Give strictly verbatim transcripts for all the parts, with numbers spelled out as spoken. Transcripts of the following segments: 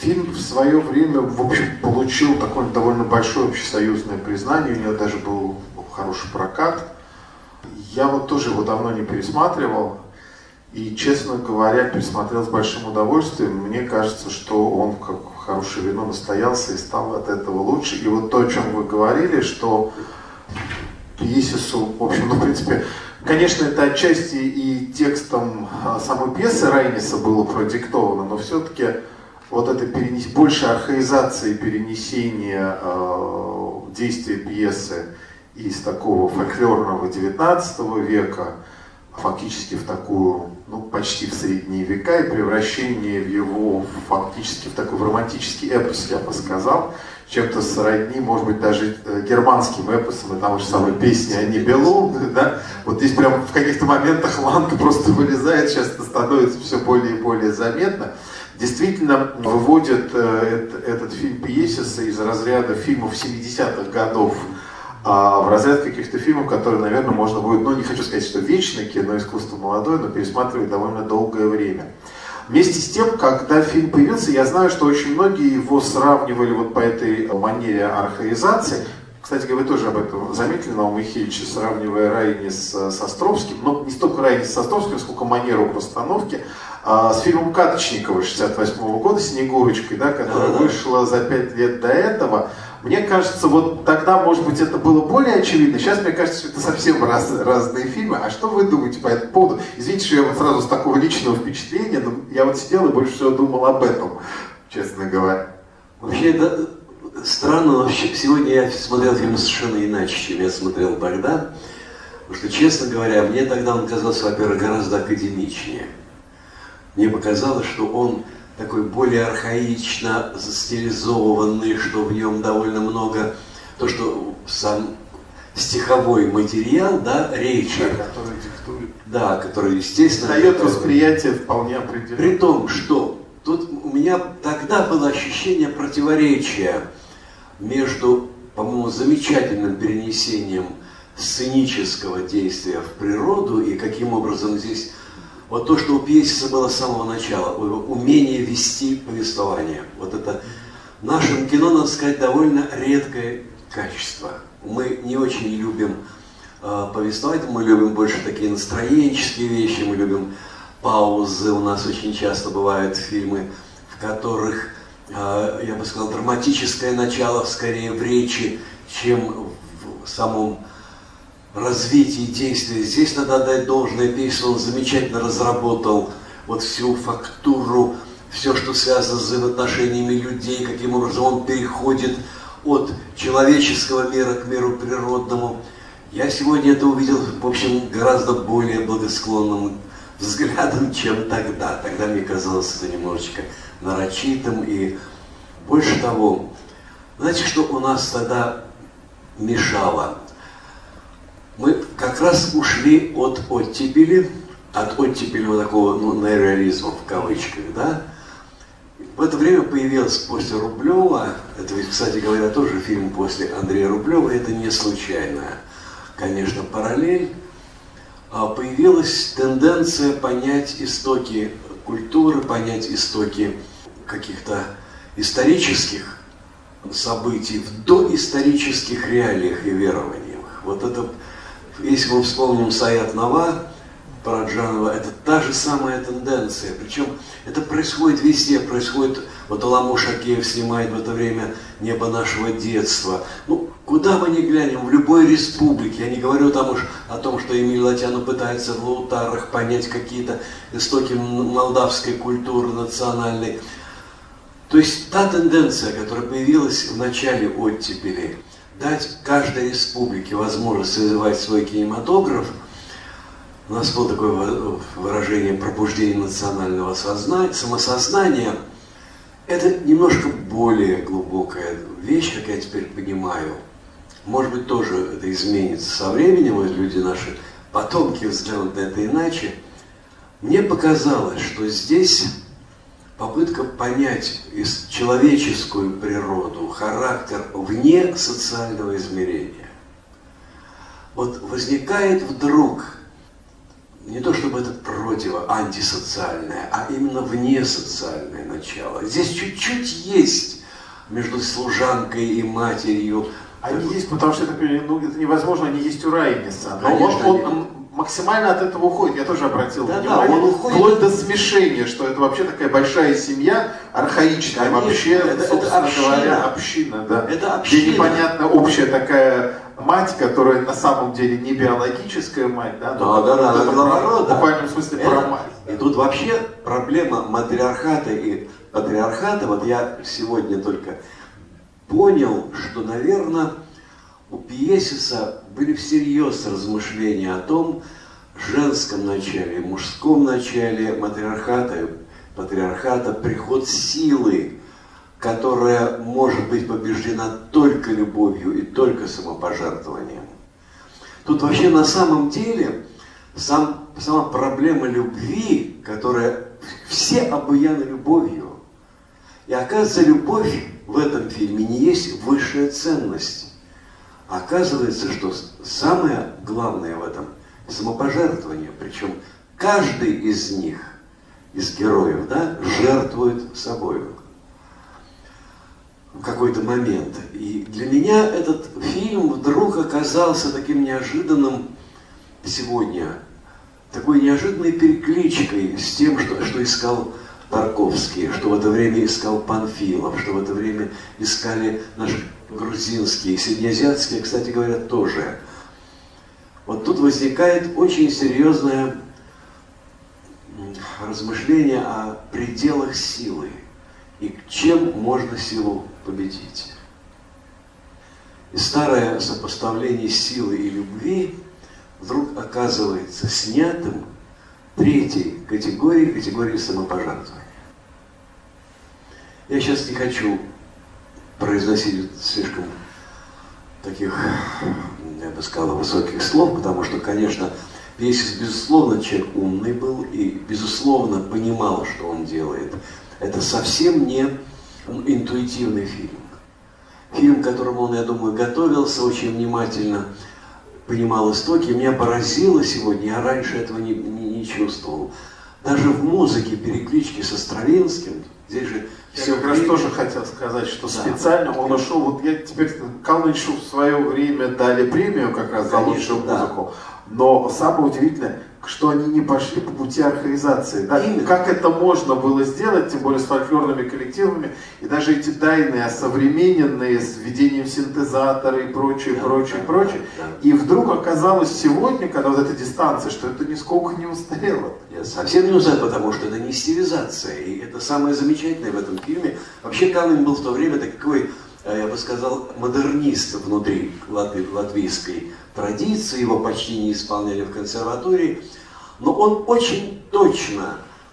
Фильм в свое время, в общем, получил такое довольно большое общесоюзное признание, у него даже был хороший прокат. Я вот тоже его давно не пересматривал, и, честно говоря, пересмотрел с большим удовольствием. Мне кажется, что он как хорошее вино настоялся и стал от этого лучше. И вот то, о чем вы говорили, что пьесу, в общем, ну, в принципе, конечно, это отчасти и текстом самой пьесы Райниса было продиктовано, но все-таки вот это перенес... больше архаизации перенесения э, действия пьесы из такого фольклорного девятнадцатого века фактически в такую, ну, почти в средние века, и превращение в его фактически в такой романтический эпос, я бы сказал, чем-то сродни, может быть, даже германским эпосом, и там же самая песня о Нибелунге, да, вот здесь прям в каких-то моментах Ланка просто вылезает, сейчас это становится все более и более заметно. Действительно выводит э, этот фильм «Пьесиса» из разряда фильмов семидесятых годов, а в разряд каких-то фильмов, которые, наверное, можно будет, ну, не хочу сказать, что вечное кино, искусство молодое, но пересматривать довольно долгое время. Вместе с тем, когда фильм появился, я знаю, что очень многие его сравнивали вот по этой манере архаизации. Кстати говоря, вы тоже об этом заметили, Наум Михеевич, сравнивая Райнис с Островским, но не столько Райнис с Островским, сколько манеру постановки, а, с фильмом Кадочникова шестьдесят восьмого года «Снегурочкой», да, которая да, вышла за пять лет до этого. Мне кажется, вот тогда, может быть, это было более очевидно. Сейчас, мне кажется, что это совсем раз, разные фильмы. А что вы думаете по этому поводу? Извините, что я вот сразу с такого личного впечатления, но я вот сидел и больше всего думал об этом, честно говоря. Вообще, да, странно, вообще, сегодня я смотрел фильм совершенно иначе, чем я смотрел тогда. Потому что, честно говоря, мне тогда он казался, во-первых, гораздо академичнее. Мне показалось, что он такой более архаично стилизованный, что в нем довольно много, то, что сам стиховой материал, да, речи, да, который диктует, да, который, естественно, дает который, восприятие вполне определенное. При том, что тут у меня тогда было ощущение противоречия между, по-моему, замечательным перенесением сценического действия в природу и каким образом здесь вот то, что у пьесы было с самого начала, умение вести повествование. Вот это в нашем кино, надо сказать, довольно редкое качество. Мы не очень любим э, повествовать, мы любим больше такие настроенческие вещи, мы любим паузы. У нас очень часто бывают фильмы, в которых, э, я бы сказал, драматическое начало скорее в речи, чем в самом развитии действия. Здесь надо отдать должное, песню он замечательно разработал вот всю фактуру, все, что связано с взаимоотношениями людей, каким образом он переходит от человеческого мира к миру природному. Я сегодня это увидел, в общем, гораздо более благосклонным взглядом, чем тогда. Тогда мне казалось это немножечко нарочитым. И больше того, знаете, что у нас тогда мешало? Мы как раз ушли от оттепели, от оттепельного такого, ну, неореализма в кавычках, да. В это время появилась после Рублева, это ведь, кстати говоря, тоже фильм после Андрея Рублева, это не случайная, конечно, параллель, появилась тенденция понять истоки культуры, понять истоки каких-то исторических событий в доисторических реалиях и верованиях. Вот это, если мы вспомним Саят Нова Параджанова, это та же самая тенденция. Причем это происходит везде, происходит, вот Аламуш Акеев снимает в это время «Небо нашего детства». Ну, куда мы ни глянем, в любой республике, я не говорю там уж о том, что Эмиль Латяну пытается в Лаутарах понять какие-то истоки молдавской культуры национальной. То есть та тенденция, которая появилась в начале оттепели, дать каждой республике возможность развивать свой кинематограф. У нас было такое выражение пробуждение национального сознания, самосознания. Это немножко более глубокая вещь, как я теперь понимаю. Может быть, тоже это изменится со временем, и люди наши потомки взглянут на это иначе. Мне показалось, что здесь попытка понять человеческую природу, характер вне социального измерения. Вот возникает вдруг, не то чтобы это противо, антисоциальное, а именно внесоциальное начала. Здесь чуть-чуть есть между служанкой и матерью. Они так... есть, потому что это, ну, это невозможно, они есть у Райниса. Но Конечно, он, он максимально от этого уходит. Я тоже обратил да, внимание. Да, он уходит... Вплоть до смешения, что это вообще такая большая семья, архаичная. Конечно, вообще, это, собственно это община. говоря, община. Да. Это община. Где непонятно общая такая мать, которая на самом деле не биологическая мать, да, но да, да, это про, в буквальном смысле это, про мать. И тут вообще проблема матриархата и патриархата, вот я сегодня только понял, что, наверное, у Пиесиса были всерьез размышления о том, женском начале, мужском начале матриархата и патриархата, приход силы, которая может быть побеждена только любовью и только самопожертвованием. Тут вообще на самом деле сам, сама проблема любви, которая все обуяны любовью. И оказывается, любовь в этом фильме не есть высшая ценность. Оказывается, что самое главное в этом – самопожертвование. Причем каждый из них, из героев, да, жертвует собой в какой-то момент. И для меня этот фильм вдруг оказался таким неожиданным сегодня, такой неожиданной перекличкой с тем, что, что искал Тарковский, что в это время искал Панфилов, что в это время искали наши грузинские, среднеазиатские, кстати говоря, тоже. Вот тут возникает очень серьезное размышление о пределах силы и чем можно силу победить. И старое сопоставление силы и любви вдруг оказывается снятым третьей категорией, категорией самопожертвования. Я сейчас не хочу произносить слишком таких, я бы сказал, высоких слов, потому что, конечно, Пиесис, безусловно, человек умный был и, безусловно, понимал, что он делает. Это совсем не интуитивный фильм. Фильм, к которому он, я думаю, готовился очень внимательно, понимал истоки. Меня поразило сегодня, я раньше этого не, не, не чувствовал. Даже в музыке переклички со Стравинским, здесь же я все как время... раз тоже хотел сказать, что да. специально он ушел, вот я теперь, Калнычу в свое время дали премию как раз за лучшую музыку, да. Но самое удивительное, что они не пошли по пути архаизации. Да? Как это можно было сделать, тем более с фольклорными коллективами, и даже эти тайны осовремененные с введением синтезатора и прочее, да, прочее, да, прочее. Да, да. И вдруг оказалось сегодня, когда вот эта дистанция, что это нисколько не устарело. Я совсем не устарел, потому что это не стилизация. И это самое замечательное в этом фильме. Вообще Канн был в то время такой, я бы сказал, модернист внутри латвийской традиции, его почти не исполняли в консерватории, но он очень точно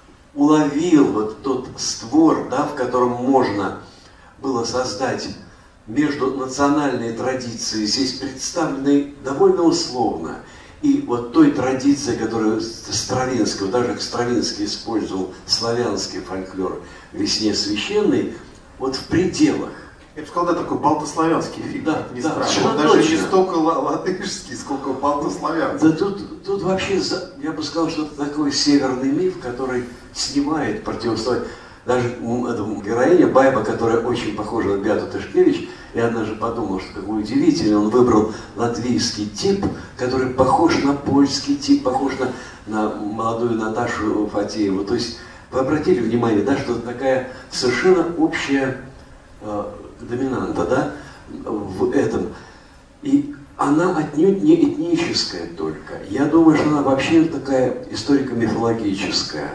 уловил вот тот створ, да, в котором можно было создать междунациональные традиции, здесь представлены довольно условно, и вот той традиции, которую Стравинский, даже Стравинский использовал славянский фольклор «Весне священной», вот в пределах. Я бы сказал, да, такой балтославянский фильм, да, не да, странно. Он даже не столько латышский, сколько балтославянский. Да тут, тут вообще, я бы сказал, что это такой северный миф, который снимает противостояние. Даже эта героиня Байба, которая очень похожа на Беату Тышкевич, я однажды подумал, что какой удивительный, он выбрал латвийский тип, который похож на польский тип, похож на, на молодую Наташу Фатееву. То есть вы обратили внимание, да, что это такая совершенно общая э, доминанта, да, в этом. И она отнюдь не этническая только. Я думаю, что она вообще такая историко-мифологическая.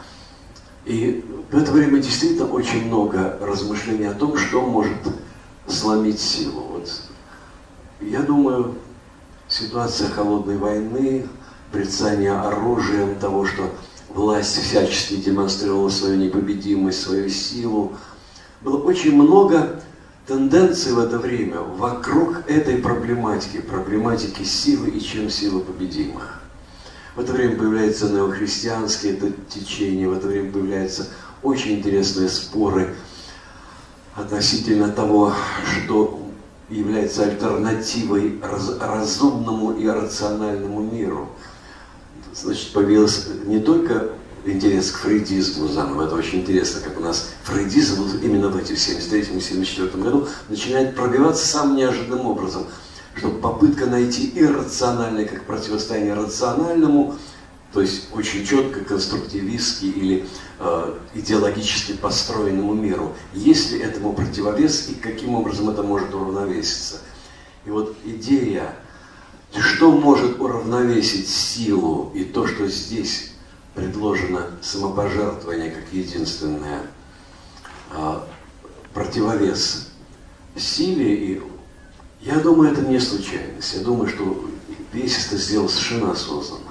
И в это время действительно очень много размышлений о том, что может сломить силу. Вот. Я думаю, ситуация холодной войны, прицание оружием, того, что власть всячески демонстрировала свою непобедимость, свою силу. Было очень много тенденций в это время вокруг этой проблематики, проблематики силы и чем сила победима. В это время появляются неохристианские течения, в это время появляются очень интересные споры относительно того, что является альтернативой раз, разумному и рациональному миру. Значит, появилось не только интерес к фрейдизму заново. Это очень интересно, как у нас фрейдизм именно в эти семьдесят третьем и семьдесят четвёртом году начинает пробиваться самым неожиданным образом, что попытка найти иррациональное как противостояние рациональному, то есть очень четко конструктивистски или э, идеологически построенному миру, есть ли этому противовес и каким образом это может уравновеситься. И вот идея, что может уравновесить силу и то, что здесь предложено самопожертвование как единственное э, противовес силе, и я думаю, это не случайность. Я думаю, что пьесист сделал совершенно осознанно.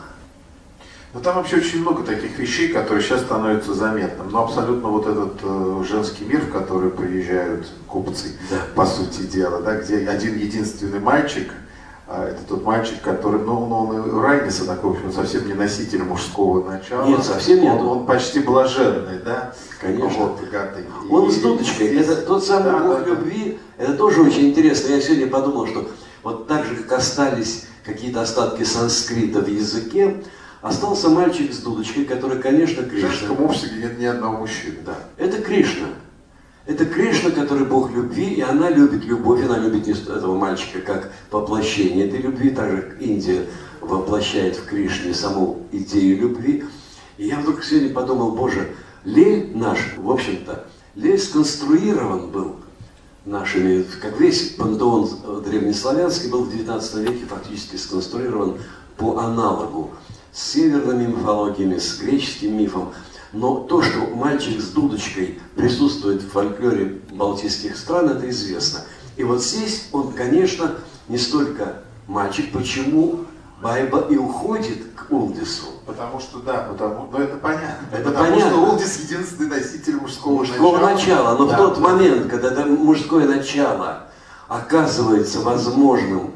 Ну там вообще очень много таких вещей, которые сейчас становятся заметным. Но абсолютно вот этот э, женский мир, в который приезжают купцы, да. По сути дела, да, где один единственный мальчик, э, это тот мальчик, который, ну, ну он и Райниса такой, в общем, совсем не носитель мужского начала. Нет, совсем нет. Он, он почти блаженный, да? Конечно. Вот, гатый. Он и, с дудочкой. Здесь... Это тот самый да, бог да, любви. Да. Это тоже очень интересно. Я сегодня подумал, что вот так же, как остались какие-то остатки санскрита в языке, остался мальчик с дудочкой, который, конечно, Кришна. В женском обществе нет ни одного мужчины. Да. Это Кришна. Это Кришна, который Бог любви, и она любит любовь, она любит этого мальчика как воплощение этой любви, так же как Индия воплощает в Кришне саму идею любви. И я вдруг сегодня подумал, Боже, Лель наш, в общем-то, Лель сконструирован был нашими, как весь пантеон древнеславянский был в девятнадцатом веке фактически сконструирован по аналогу с северными мифологиями, с греческим мифом. Но то, что мальчик с дудочкой присутствует в фольклоре балтийских стран, это известно. И вот здесь он, конечно, не столько мальчик, почему Байба и уходит к Улдису. Потому что, да, потому, ну это понятно. Это потому понятно. что Улдис единственный носитель мужского, мужского начала. начала. Но да. в тот момент, когда это мужское начало оказывается возможным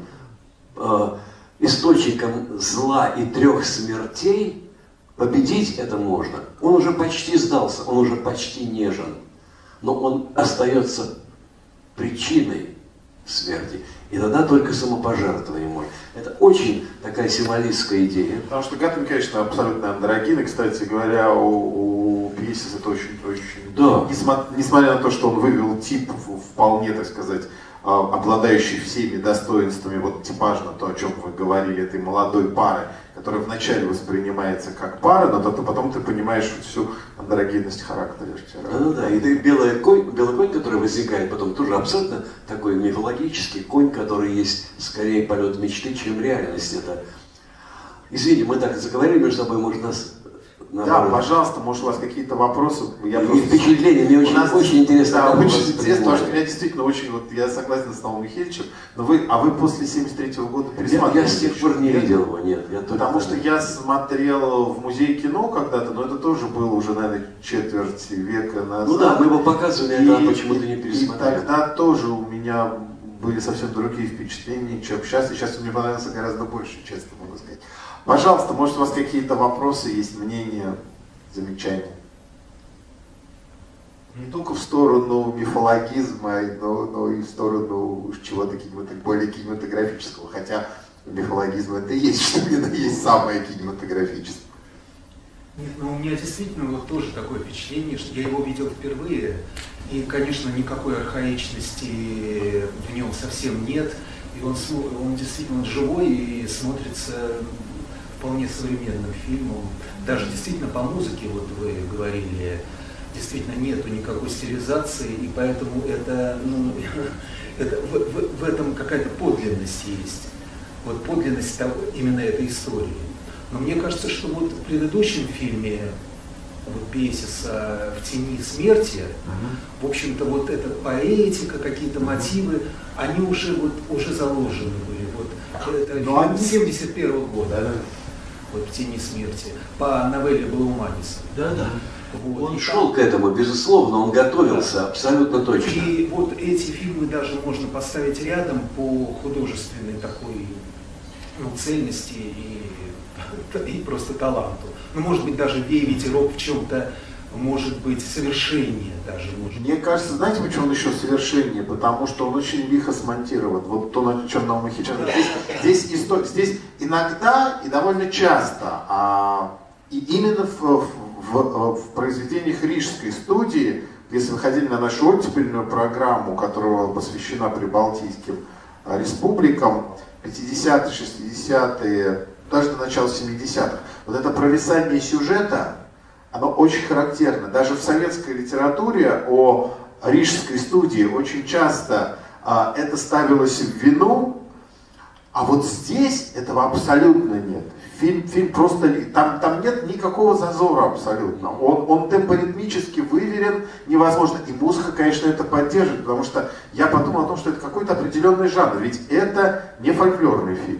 э, источником зла и трех смертей, победить это можно. Он уже почти сдался, он уже почти нежен. Но он остается причиной смерти. И тогда только самопожертвование может. Это очень такая символистская идея. Потому что Гаттен, конечно, абсолютно андрогин. И, кстати говоря, у, у Пьесис это очень-очень... Да. Несмотря, несмотря на то, что он вывел тип вполне, так сказать, обладающий всеми достоинствами, вот типажно то, о чем вы говорили, этой молодой пары, которая вначале воспринимается как пара, но потом ты понимаешь всю андрогинность характера. Да, да, да. И ты белый конь, белый конь, который возникает потом, тоже абсолютно такой мифологический конь, который есть скорее полет мечты, чем реальность. Это... Извини, мы так заговорили между собой, может нас... Да, пожалуйста, может у вас какие-то вопросы? Я и просто... впечатления, мне очень, нас... очень интересно. Да, очень интересно, потому что меня действительно очень, вот я согласен с Наумом Михайловичем, но вы, а вы после семьдесят третьего года пересматривали? Я, я с тех пор не видел его, нет. Я потому что я смотрел в музее кино когда-то, но это тоже было уже, наверное, четверть века назад. Ну да, мы его показывали, и, а почему-то не пересмотрели. И тогда тоже у меня были совсем другие впечатления, чем сейчас, и сейчас мне понравился гораздо больше, честно могу сказать. Пожалуйста, может у вас какие-то вопросы, есть мнения, замечания? Не только в сторону мифологизма, но, но и в сторону чего-то более кинематографического. Хотя мифологизм это и есть, что именно есть самое кинематографическое. Нет, ну у меня действительно вот тоже такое впечатление, что я его видел впервые. И, конечно, никакой архаичности в нем совсем нет. И он, он действительно он живой и смотрится вполне современным фильмом. Даже действительно по музыке, вот вы говорили, действительно нету никакой стилизации, и поэтому это, ну, это в, в, в этом какая-то подлинность есть. Вот подлинность того, именно этой истории. Но мне кажется, что вот в предыдущем фильме вот Пьесиса «В тени смерти», uh-huh. в общем-то, вот эта поэтика, какие-то мотивы, они уже, вот, уже заложены были. Вот, это фильм семьдесят первого года. Да. Вот «В тени смерти», по новелле Балауманиса. Да, да. Вот. Он и шел там... к этому, безусловно, он готовился, да. Абсолютно точно. И вот эти фильмы даже можно поставить рядом по художественной такой, ну, цельности и, и просто таланту. Ну, может быть, даже «Вей, ветерок» в чем-то, может быть, совершеннее даже. Может. Мне кажется, знаете, почему он еще совершеннее? Потому что он очень лихо смонтирован. Вот то, на чем Наум Михайлович. Здесь, здесь, истор... здесь иногда и довольно часто, а, и именно в, в, в, в произведениях Рижской студии, если вы ходили на нашу оттепельную программу, которая посвящена прибалтийским республикам, пятидесятые, шестидесятые, даже до начала семидесятых, вот это провисание сюжета, оно очень характерно. Даже в советской литературе о Рижской студии очень часто а, это ставилось в вину, а вот здесь этого абсолютно нет. Фильм, фильм просто, там, там нет никакого зазора абсолютно. Он, он темпоритмически выверен, невозможно. И музыка, конечно, это поддерживает, потому что я подумал о том, что это какой-то определенный жанр. Ведь это не фольклорный фильм.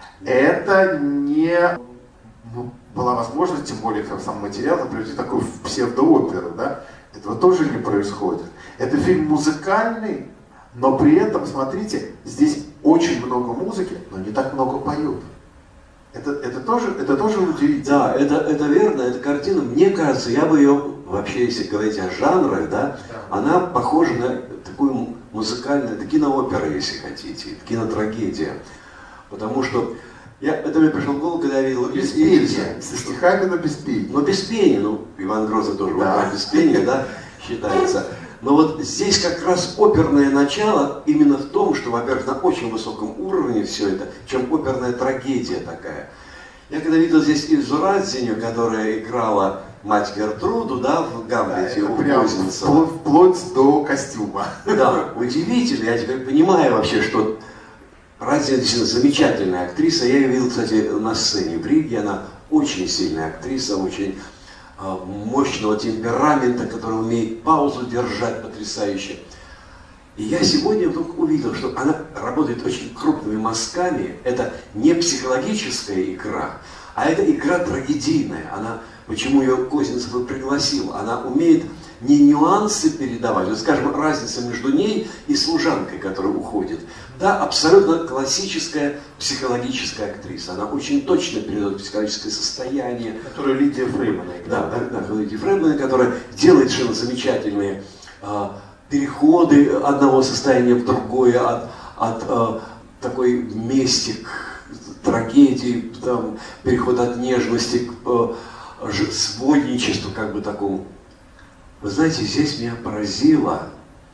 Это не... Ну, была возможность, тем более как сам материал, превратить такую в псевдооперу, да? Этого тоже не происходит. Это фильм музыкальный, но при этом, смотрите, здесь очень много музыки, но не так много поют. Это, это, тоже, это тоже удивительно. Да, это, это верно, эта картина, мне кажется, я бы ее, вообще, если говорить о жанрах, да, да. Она похожа на такую музыкальную, это киноопера, если хотите, кинотрагедия. Потому что Я, это мне пришло в голову, когда я видел... Без пения, со стихами, но без пения. Но без пения, ну, Иван Грозный тоже да. без пения, да, считается. Но вот здесь как раз оперное начало именно в том, что, во-первых, на очень высоком уровне все это, чем оперная трагедия такая. Я когда видел здесь Ильзу Радзиню, которая играла мать Гертруду, да, в Гамлете, да, у Козинцева. Вплоть до костюма. Да, удивительно, я теперь понимаю вообще, что Радзина действительно замечательная актриса. Я ее видел, кстати, на сцене в Риге. Она очень сильная актриса, очень э, мощного темперамента, который умеет паузу держать потрясающе. И я сегодня вдруг увидел, что она работает очень крупными мазками. Это не психологическая игра, а это игра трагедийная. Она, почему ее Козинцев и пригласил, она умеет не нюансы передавать, вот, скажем, разница между ней и служанкой, которая уходит. Да, абсолютно классическая психологическая актриса. Она очень точно передает психологическое состояние. Которая Лидия Фреймана играет. Да, да, да, Лидия Фреймана, которая делает совершенно замечательные э, переходы одного состояния в другое, от, от э, такой мести к трагедии, там, переход от нежности к э, сводничеству, как бы такому. Вы знаете, здесь меня поразило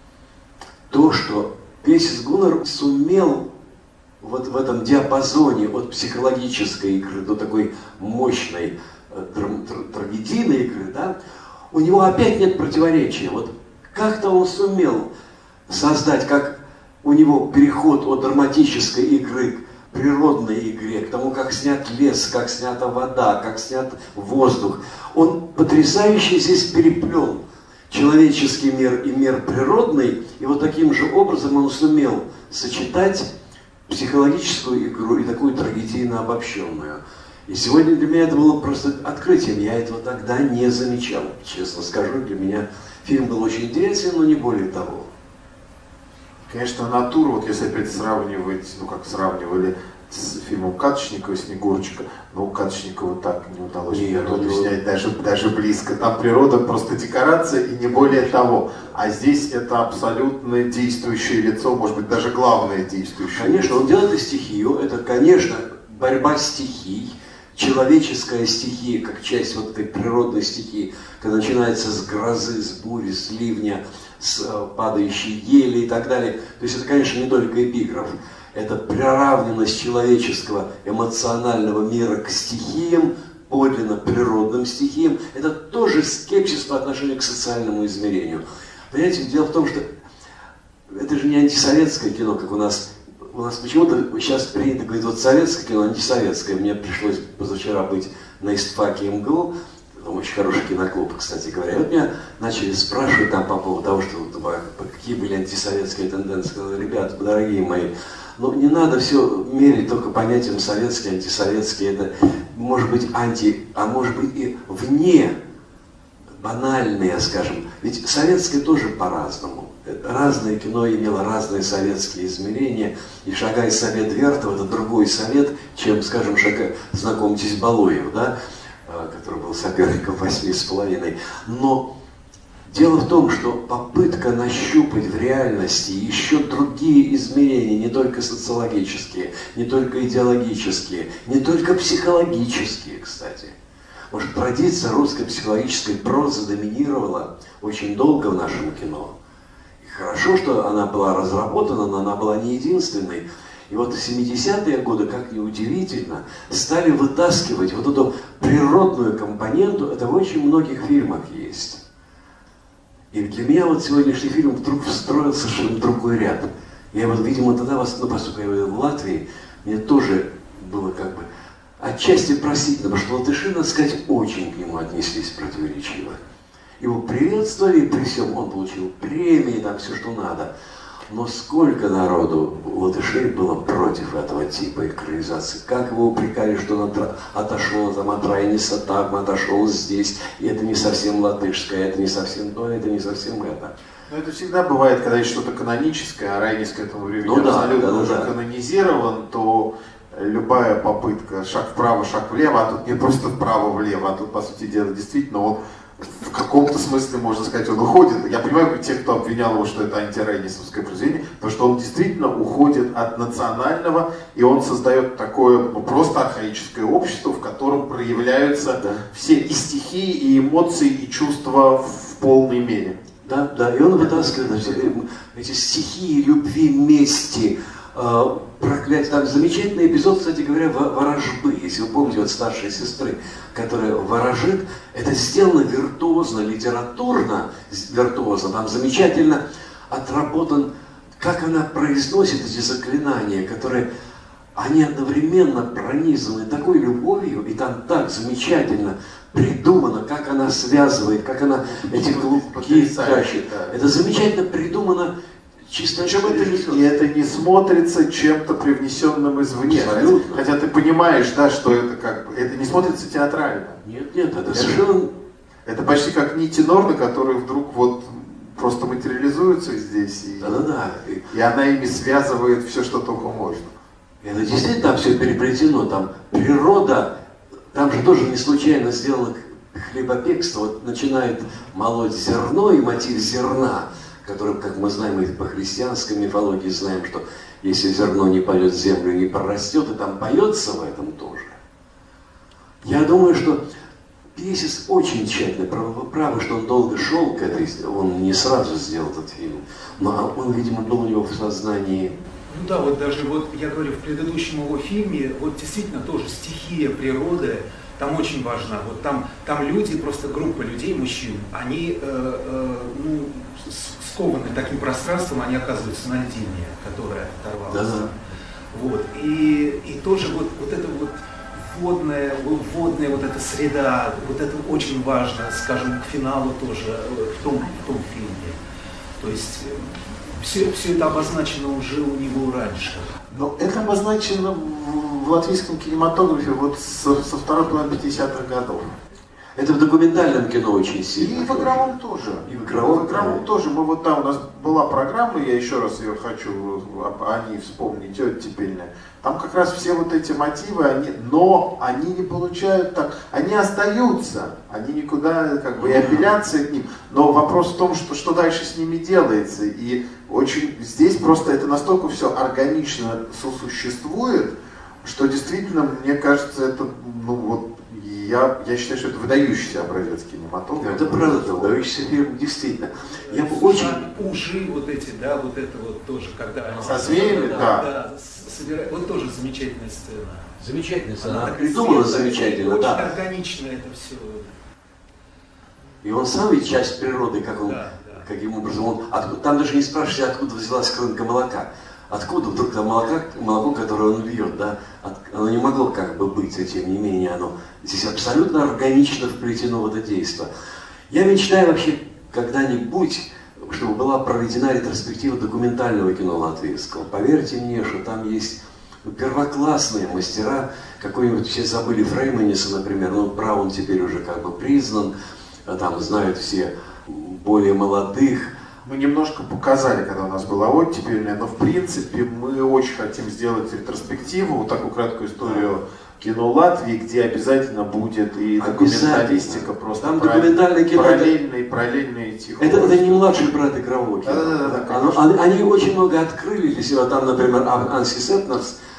то, что Песис Гуннар сумел вот в этом диапазоне от психологической игры до такой мощной трагедийной игры, да, у него опять нет противоречия. Вот как-то он сумел создать, как у него переход от драматической игры к природной игре, к тому, как снят лес, как снята вода, как снят воздух. Он потрясающе здесь переплел человеческий мир и мир природный, и вот таким же образом он сумел сочетать психологическую игру и такую трагедийно обобщенную. И сегодня для меня это было просто открытием, я этого тогда не замечал, честно скажу, для меня фильм был очень интересен, но не более того. Конечно, натуру, вот если опять сравнивать, ну как сравнивали с фильмом Каточникова «Снегурочка», но у Каточникова так не удалось природу снять даже, даже близко. Там природа просто декорация и не более того. А здесь это абсолютно действующее лицо, может быть, даже главное действующее Конечно, лицо. он делает и стихию, это, конечно, борьба стихий, человеческая стихия, как часть вот этой природной стихии, когда начинается с грозы, с бури, с ливня, с падающей ели и так далее. То есть это, конечно, не только эпиграф. Это приравненность человеческого эмоционального мира к стихиям, подлинно природным стихиям. Это тоже скепсис по отношению к социальному измерению. Понимаете, дело в том, что это же не антисоветское кино, как у нас. У нас почему-то сейчас принято говорить, вот советское кино, антисоветское. Мне пришлось позавчера быть на истфаке МГУ. Там очень хороший киноклуб, кстати говоря. И вот меня начали спрашивать там по поводу того, что какие были антисоветские тенденции. Сказал, ребята, дорогие мои, но не надо все мерить только понятием советский, антисоветский. Это может быть анти, а может быть и вне банальные, скажем. Ведь советское тоже по-разному. Разное кино имело разные советские измерения. И «Шагай, совет Вертова» — это другой совет, чем, скажем, «Шагай, знакомьтесь, Балуев», да, который был соперником восьми с половиной. Но дело в том, что попытка нащупать в реальности еще другие измерения, не только социологические, не только идеологические, не только психологические, кстати, Может, традиция русской психологической прозы доминировала очень долго в нашем кино. И хорошо, что она была разработана, но она была не единственной. И вот в семидесятые годы, как ни удивительно, стали вытаскивать вот эту природную компоненту. Это в очень многих фильмах есть. И для меня вот сегодняшний фильм вдруг встроил совершенно другой ряд. Я вот, видимо, тогда, ну, поскольку я был в Латвии, мне тоже было как бы отчасти простительно, потому что латыши, надо сказать, очень к нему отнеслись противоречиво. Его приветствовали, при всем он получил премии, там все, что надо. Но сколько народу латышей было против этого типа экранизации. Как его упрекали, что он отошел там, от Райниса так, отошел здесь, и это не совсем латышское, это не совсем то, это не совсем это. Но это всегда бывает, когда есть что-то каноническое, а Райнис к этому времени ну, да, абсолютно да, уже да. канонизирован, то любая попытка, шаг вправо, шаг влево, а тут не просто вправо-влево, а тут, по сути дела, действительно он в каком-то смысле, можно сказать, он уходит. Я понимаю тех, кто обвинял его, что это антирейнисовское произведение, потому что он действительно уходит от национального, и он создает такое, ну, просто архаическое общество, в котором проявляются да. все и стихии, и эмоции, и чувства в полной мере. Да, да, и он вытаскивает эти стихии любви, мести, проклятие. Там замечательный эпизод, кстати говоря, ворожбы. Если вы помните, вот старшей сестры, которая ворожит, это сделано виртуозно, литературно, виртуозно. Там замечательно отработан, как она произносит эти заклинания, которые, они одновременно пронизаны такой любовью, и там так замечательно придумано, как она связывает, как она эти клубки тащит. Это замечательно придумано. Чисто Причем это не, и это не смотрится чем-то привнесенным извне. Абсолютно. Хотя ты понимаешь, да, что это как бы, это не смотрится театрально. Нет, нет, это, это совершенно... Это почти как нити Норны, которые вдруг вот просто материализуются здесь. И, да-да-да. И она ими связывает все, что только можно. Это действительно там все переплетено. Там природа, там же тоже не случайно сделано хлебопекство. Вот начинает молоть зерно и мотив зерна, который, как мы знаем, и по христианской мифологии знаем, что если зерно не пойдет в землю, не прорастет, и там поется в этом тоже. Я думаю, что Пьесис очень тщательно, вы правы, что он долго шел к этой, он не сразу сделал этот фильм, но он, видимо, был у него в сознании. Ну да, вот даже вот я говорю, в предыдущем его фильме, вот действительно тоже стихия природы там очень важна. Вот там, там люди, просто группа людей, мужчин, они э, э, ну, скованы таким пространством, они оказываются на льдине, которая оторвалась. Да-да. Вот. И, и тоже вот, вот это вот водная, водная вот эта среда, вот это очень важно, скажем, к финалу тоже в том, в том фильме. То есть все, все это обозначено уже у него раньше. Но это обозначено в, в латвийском кинематографе вот со, со второй половины пятидесятых годов. Это в документальном кино очень сильно. И в игровом тоже. И в игровом, в игровом тоже. Мы вот там, у нас была программа, я еще раз ее хочу о ней вспомнить, оттепельная. Там как раз все вот эти мотивы, они, но они не получают так, они остаются, они никуда, как бы, и апелляция к ним. Но вопрос в том, что, что дальше с ними делается. И очень здесь просто это настолько все органично сосуществует, что действительно, мне кажется, это, ну вот, Я, я считаю, что это выдающийся образец кинематографа. Это правда, выдающийся фильм, действительно. Я бы очень... Ужи вот эти, да, вот это вот тоже, когда... Со змеями, да. да. да собира... Вот тоже замечательная сцена. Замечательная сцена. Она придумала замечательно, очень да. Очень органично это все. И он сам ведь часть природы, как он, да, да. каким образом он... Откуда, там даже не спрашивайте, откуда взялась крынка молока. Откуда вдруг там молоко, молоко, которое он льет, да? От, оно не могло как бы быть, и тем не менее оно здесь абсолютно органично вплетено в это действие. Я мечтаю вообще когда-нибудь, чтобы была проведена ретроспектива документального кино латвийского. Поверьте мне, что там есть первоклассные мастера, какой-нибудь, все забыли Фрейманиса, например, ну, Браун теперь уже как бы признан, там знают все более молодых. Мы немножко показали, когда у нас была оттепельная, но в принципе мы очень хотим сделать ретроспективу, вот такую краткую историю кино Латвии, где обязательно будет и документалистика, просто там документальное кино, параллельно и параллельно идти. Это, это не младший брат игрового кино. Да, да, да, Оно, они, они очень много открыли для себя. Там, например, Анси Сепнерс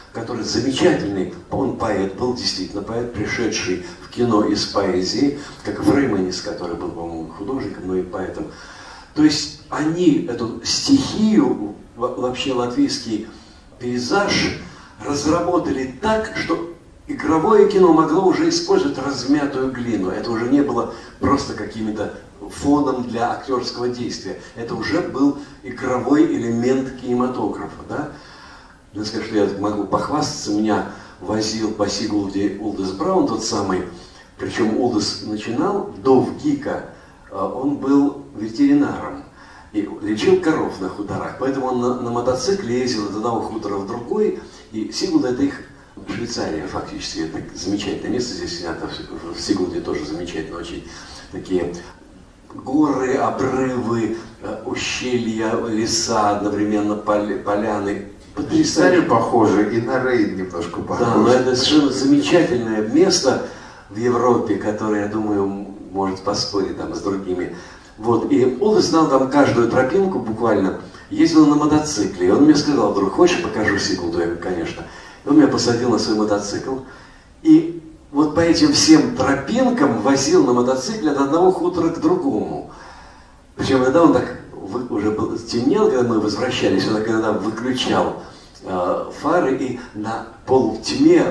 который замечательный, он поэт, был действительно поэт, пришедший в кино из поэзии, как Фрейманис, который был, по-моему, художником, но и поэтом. То есть они эту стихию, вообще латвийский пейзаж, разработали так, что игровое кино могло уже использовать размятую глину. Это уже не было просто какими-то фоном для актерского действия. Это уже был игровой элемент кинематографа. Да? Надо сказать, что я могу похвастаться. Меня возил по Сигулде Улдис Браун, тот самый. Причем Улдис начинал до ВГИКа. Он был ветеринаром и лечил коров на хуторах. Поэтому он на, на мотоцикле ездил от одного хутора в другой. И Сигулда — это их Швейцария фактически. Это замечательное место. Здесь снято в Сигулде тоже замечательно очень. Такие горы, обрывы, ущелья, леса, одновременно поляны. Швейцария похоже, и на Рейн немножко похоже. Да, но это совершенно замечательное место в Европе, которое, я думаю, может поспорить там с другими. Вот, и Улдис знал там каждую тропинку буквально, ездил на мотоцикле. И он мне сказал: вдруг хочешь, покажу Сигулду? Я говорю: конечно. И он меня посадил на свой мотоцикл. И вот по этим всем тропинкам возил на мотоцикле от одного хутора к другому. Причем иногда он так, уже был, темнел, когда мы возвращались, он так иногда выключал э, фары, и на полутьме,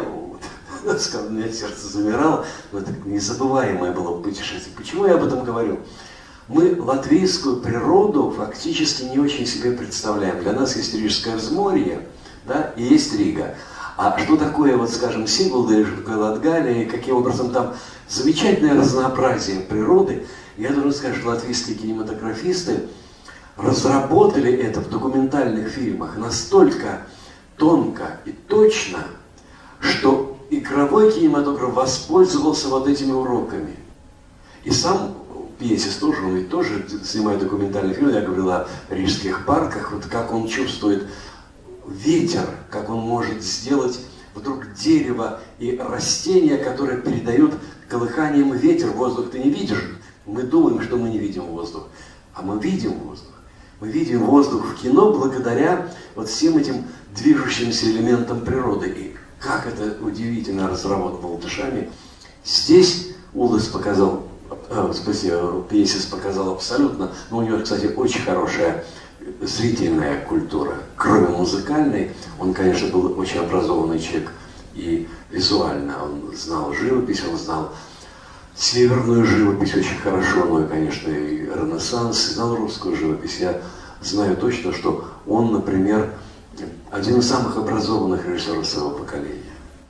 у меня сердце замирало, но это незабываемое было путешествие. Почему я об этом говорю? Мы латвийскую природу фактически не очень себе представляем. Для нас есть Рижское взморье, да, и есть Рига. А что такое, вот, скажем, Сигулда или что такое Латгалия, и каким образом там замечательное разнообразие природы. Я должен сказать, что латвийские кинематографисты разработали это в документальных фильмах настолько тонко и точно, что игровой кинематограф воспользовался вот этими уроками. И сам Пьесис тоже, он ведь тоже снимает документальный фильм, я говорил о рижских парках, вот как он чувствует ветер, как он может сделать вдруг дерево и растения, которые передают колыханием ветер. Воздух ты не видишь. Мы думаем, что мы не видим воздух, а мы видим воздух. Мы видим воздух в кино благодаря вот всем этим движущимся элементам природы. И как это удивительно разработано Болтышами. Здесь Улдис показал, э, спасибо, Пьесис показал абсолютно, но у него, кстати, очень хорошая зрительная культура. Кроме музыкальной, он, конечно, был очень образованный человек и визуально. Он знал живопись, он знал северную живопись очень хорошо, ну и, конечно, и Ренессанс, знал русскую живопись. Я знаю точно, что он, например, один из самых образованных режиссеров своего поколения.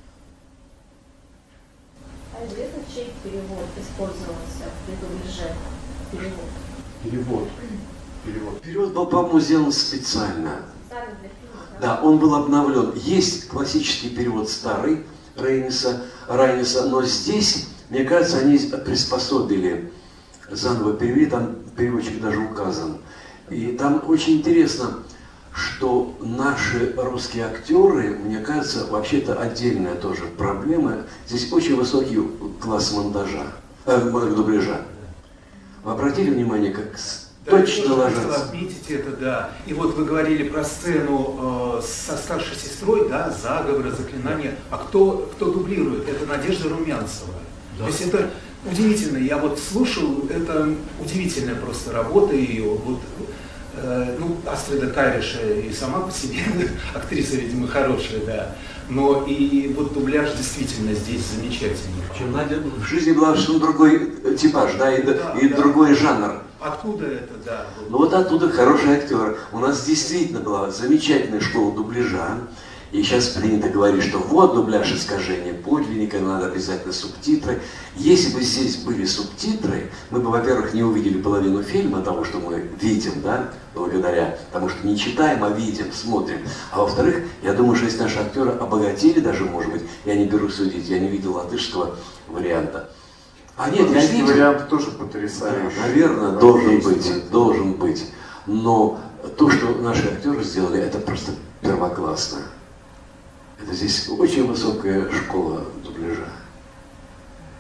А известно, чей перевод использовался при дубляже? Перевод. Перевод. Перевод. Перевод был, по-моему, сделан специально. Специально для фильма, да? Да, он был обновлен. Есть классический перевод старый Рейниса, Райниса, но здесь, мне кажется, они приспособили, заново перевели, там переводчик даже указан. И там очень интересно, что наши русские актеры, мне кажется, вообще-то отдельная тоже проблема. Здесь очень высокий класс монтажа, э, дубляжа. Вы обратили внимание, как да, точно ложатся? Отметить это, да. И вот вы говорили про сцену э, со старшей сестрой, да, заговора, заклинания. А кто, кто дублирует? Это Надежда Румянцева. Да. То есть это удивительно. Я вот слушал, это удивительная просто работа ее. Вот, э, ну, Астрида Кариша и сама по себе актриса, видимо, хорошая, да. Но и вот дубляж действительно здесь замечательный. Чем Надя в жизни была совершенно другой типаж, да, и, да, и да. другой жанр. Откуда это, да? Ну вот оттуда хороший актер. У нас действительно была замечательная школа дубляжа. И сейчас принято говорить, что вот дубляж искажения подлинника, надо обязательно субтитры. Если бы здесь были субтитры, мы бы, во-первых, не увидели половину фильма, того, что мы видим, да, благодаря тому, что не читаем, а видим, смотрим. А во-вторых, я думаю, что если наши актеры обогатили даже, может быть, я не беру судить, я не видел латышского варианта. А нет, я видел. Вариант тоже потрясающий. Да, наверное, должен быть, должен быть. Но то, что наши актеры сделали, это просто первоклассно. Это здесь очень высокая школа дубляжа.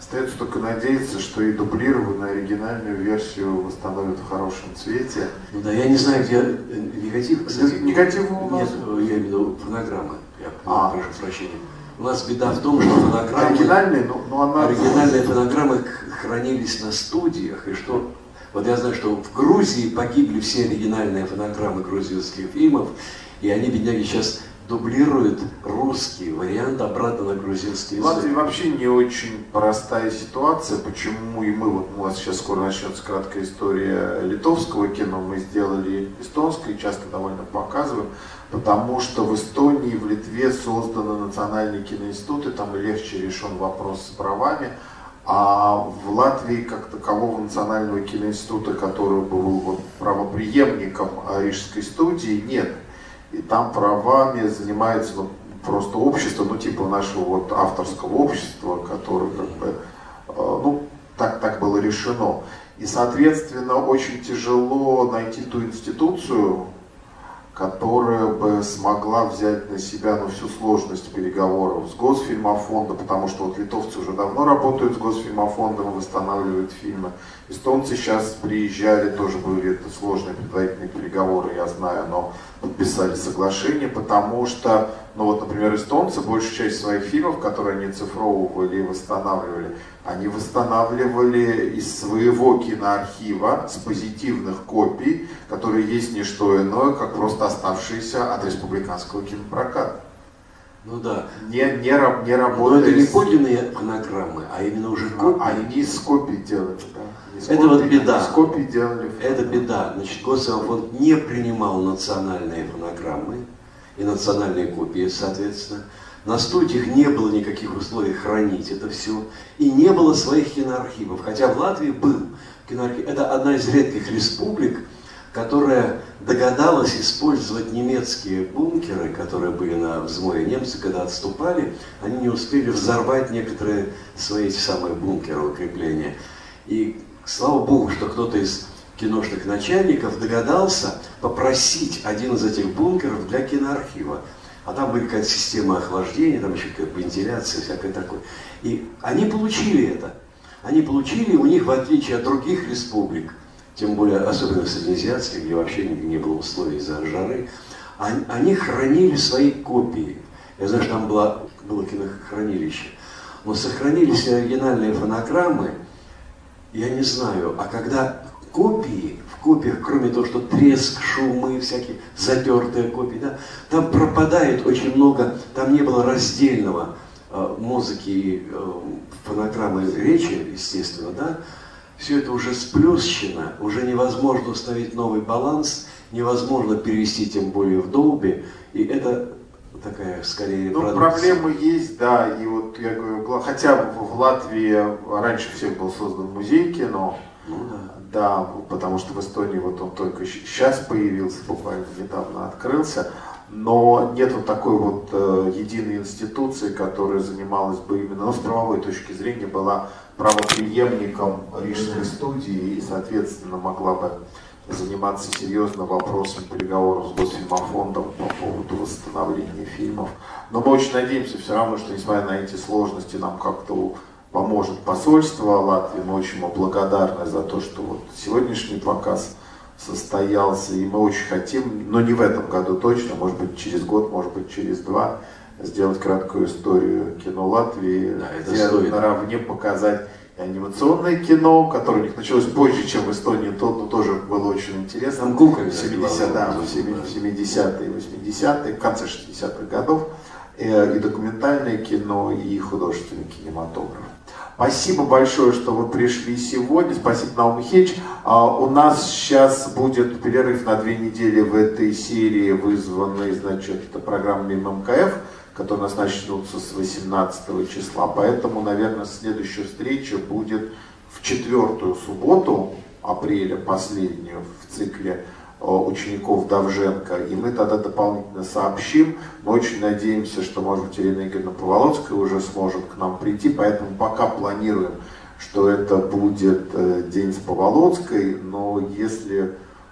Остается только надеяться, что и дублированную оригинальную версию восстановят в хорошем цвете. Ну да, я не знаю, где негатив, кстати. Негатив у нас? Нет, я имею в виду фонограммы. Я а. прошу прощения. У нас беда в том, что фонограммы... Оригинальные, но, но она... Оригинальные фонограммы хранились на студиях, и что... Вот я знаю, что в Грузии погибли все оригинальные фонограммы грузинских фильмов, и они, бедняги, сейчас дублируют русский вариант обратно на грузинский язык. В Латвии вообще не очень простая ситуация, почему и мы, вот у нас сейчас скоро начнется краткая история литовского кино, мы сделали эстонское, часто довольно показываем, потому что в Эстонии и в Литве созданы национальные киноинституты, там и легче решен вопрос с правами, а в Латвии как такового национального киноинститута, который был вот правопреемником Рижской студии, нет. И там правами занимается ну, просто общество, ну типа нашего вот авторского общества, которое как бы, э, ну так, так было решено. И соответственно очень тяжело найти ту институцию, которая бы смогла взять на себя ну, всю сложность переговоров с Госфильмофондом, потому что вот литовцы уже давно работают с Госфильмофондом, восстанавливают фильмы. Эстонцы сейчас приезжали, тоже были это сложные предварительные переговоры, я знаю, но подписали соглашение, потому что, ну вот, например, эстонцы большую часть своих фильмов, которые они цифровывали и восстанавливали, они восстанавливали из своего киноархива с позитивных копий, которые есть не что иное, как просто оставшиеся от республиканского кинопроката. Ну да. Не, не, не работали. Но это не подлинные фонограммы, а именно уже копии. А, они из копий делали, да. Из это копий, вот беда. Из копий делали. Это беда. Значит, Госфильмофонд не принимал национальные фонограммы и национальные копии, соответственно. На студиях не было никаких условий хранить это все. И не было своих киноархивов. Хотя в Латвии был киноархив. Это одна из редких республик, которая догадалась использовать немецкие бункеры, которые были на взморе. Немцы, когда отступали, они не успели взорвать некоторые свои эти самые бункеры, укрепления. И слава богу, что кто-то из киношных начальников догадался попросить один из этих бункеров для киноархива. А там были какая-то система охлаждения, там еще какая-то вентиляция, всякое такое. И они получили это. Они получили, у них, в отличие от других республик, тем более, особенно в среднеазиатских, где вообще не было условий из-за жары, они, они хранили свои копии. Я знаю, что там было, было кинохранилище. Но сохранились оригинальные фонограммы, я не знаю, а когда копии, в копиях, кроме того, что треск, шумы, всякие затертые копии, да, там пропадает очень много, там не было раздельного э, музыки и э, фонограммы речи, естественно, да, все это уже сплющено, уже невозможно установить новый баланс, невозможно перевести тем более в Dolby, и это такая скорее ну, продукция. Проблемы есть, да, и вот я говорю, хотя в Латвии раньше всех был создан музей кино, ну, да. Да, потому что в Эстонии вот он только сейчас появился, буквально недавно открылся, но нет вот такой вот э, единой институции, которая занималась бы именно, ну, с правовой точки зрения была правопреемником Рижской студии и, соответственно, могла бы заниматься серьезно вопросом переговоров с Госфильмофондом по поводу восстановления фильмов. Но мы очень надеемся все равно, что несмотря на эти сложности, нам как-то поможет посольство Латвии. Мы очень ему благодарны за то, что вот сегодняшний показ состоялся, и мы очень хотим, но не в этом году точно, может быть через год, может быть через два, сделать краткую историю кино Латвии, да, где стоит наравне показать и анимационное кино, которое у них началось позже, чем в Эстонии, то, но тоже было очень интересно. Там Куколь, в семидесятые, да, в семидесятые, восьмидесятые, в конце шестидесятых годов, и документальное кино, и художественный кинематограф. Спасибо большое, что вы пришли сегодня. Спасибо, Наум Михеевич. А, у нас сейчас будет перерыв на две недели в этой серии, вызванной, значит, программами эм эм ка эф, которые у нас начнутся с восемнадцатого числа. Поэтому, наверное, следующая встреча будет в четвертую субботу апреля, последнюю в цикле учеников Довженко, и мы тогда дополнительно сообщим. Мы очень надеемся, что, может быть, Ирина Игоревна Поволоцкая уже сможет к нам прийти, поэтому пока планируем, что это будет день с Поволоцкой, но если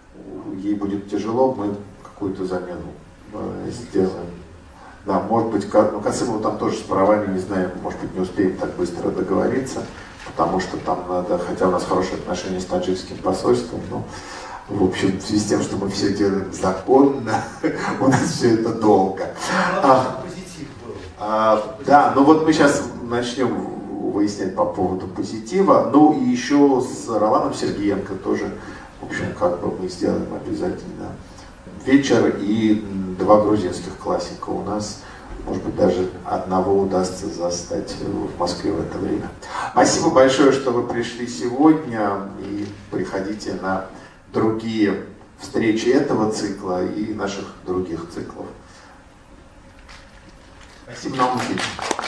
ей будет тяжело, мы какую-то замену сделаем. Да, может быть, ну, Касымову там тоже с правами, не знаю, может быть, не успеем так быстро договориться. потому что там надо, хотя у нас хорошие отношения с таджикским посольством, но в общем, в связи с тем, что мы все делаем законно, у нас все это долго. А, а, да, ну вот мы сейчас начнем выяснять по поводу позитива. Ну и еще с Роланом Сергеенко тоже, в общем, как бы мы сделаем обязательно вечер и два грузинских классика у нас. Может быть, даже одного удастся застать в Москве в это время. Спасибо большое, что вы пришли сегодня, и приходите на другие встречи этого цикла и наших других циклов. Спасибо, Наум Ильич.